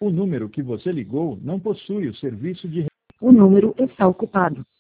O número que você ligou não possui o serviço de... O número está ocupado.